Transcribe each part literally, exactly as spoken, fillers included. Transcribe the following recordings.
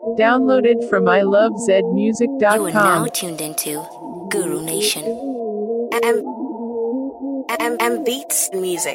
Downloaded from I love zed music dot com. You are now tuned into Guru Nation. M M M Beats Music.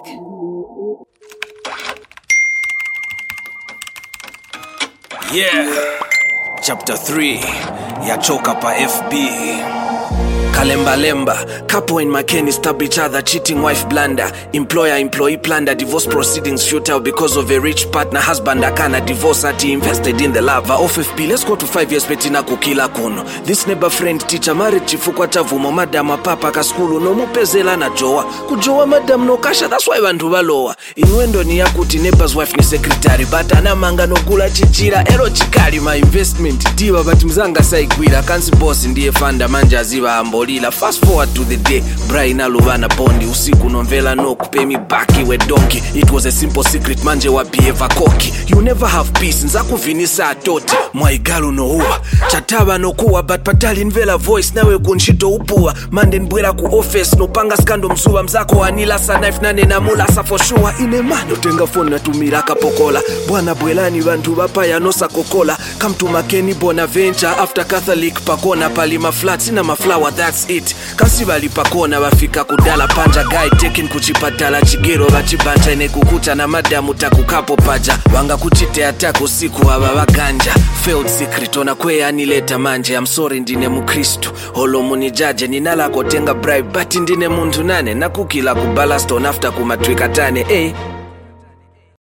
Yeah, chapter three, yachoka pa F B. Kalemba lemba, couple in Makeni stab each other, cheating wife blunder, employer employee plunder, divorce proceedings futile because of a rich partner, husband akana divorce ati invested in the lava of F B. Let's go to five years betina kukila kuno. This neighbor friend teacher married chifukwa chavumo madam papa ka skulu no mupezela na joa kujoa madam no kasha, that's why bantu balowa inwendo ni yakuti neighbor's wife ni secretary but anamanga no kula chichira ero chikali my investment diwa but mzanga saigwira kansi boss ndiye fanda manja aziba ambo. Fast forward to the day Brian aluvana bondi usiku nomvela no kupe mi baki we donkey. It was a simple secret manje wa behave koki. You never have peace nzaku vinisa atoti mwaigalu no uwa chataba no kuwa but patali nvela voice nawe kunshito upua mande nbwela ku office no panga skando msuwa mzako anila sa knife nane na mula sa for sure ine mano tenga phone na tumira kapokola bwana bwelani bantu bapaya no sakokola come to Makeni Bonaventure after Catholic pakona palima flats na maflower that's it. Kasi bali pakona bafika kudala panja guy taking kuchipatala chigero bachibanta ine kukuta na madamu takukapo paja wanga kuchite atako siku aba baganja failed secret ona kwe anileta manje. I'm sorry ndine mukristo holo munijaje ninala kotenga bribe but ndine muntu nane nakukila kubala stone after kumatwika tane eh